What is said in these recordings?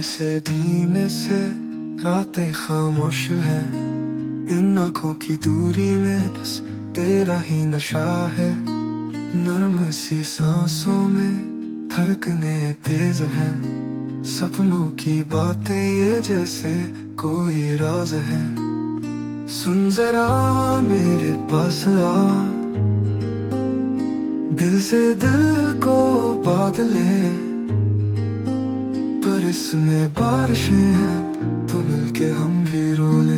से धीमे से रातें खामोश है, इन आँखों की दूरी में बस तेरा ही नशा है। नर्म सी सांसों में धड़कने तेज है, सपनों की बातें ये जैसे कोई राज है। सुन जरा मेरे पास आ, दिल से दिल को बांध ले, पर इसमें बारिशें हैं तो मिलके हम भी रो ले।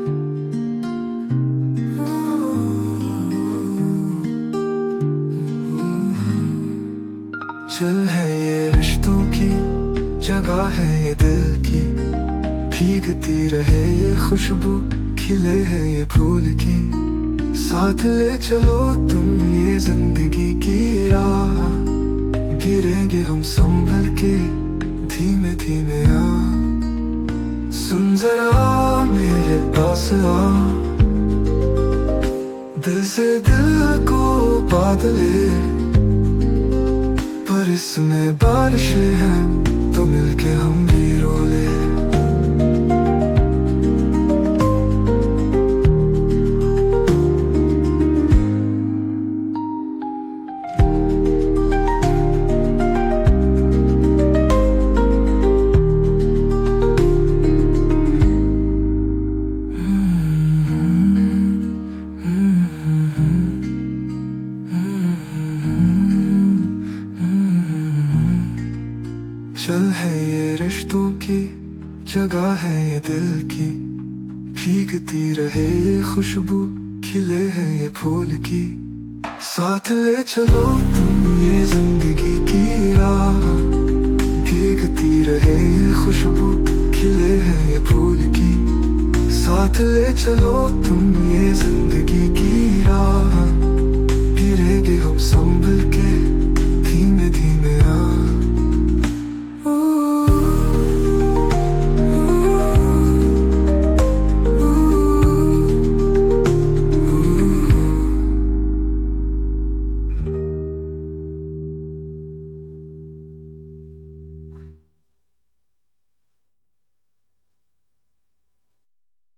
चल है ये रिश्तों की जगह है ये दिल की, भीगती रहे ये खुशबू, खिले है ये फूल की। साथ ले चलो तुम ये जिंदगी की राह, गिरेंगे हम संभल के धीमे धीमे आ। सुन जरा मेरे पास आ, दिल से दिल को बांध ले, पर इसमें बारिशें हैं तो मिलके हम भी रो ले। चल है ये रिश्तों की जगह है ये दिल की, भीगती रहे ये खुशबू, खिले है ये फूल की। साथ ले चलो तुम ये जिंदगी की राह, भीगती रहे ये खुशबू, खिले है ये फूल की। साथ ले चलो तुम ये जिंदगी की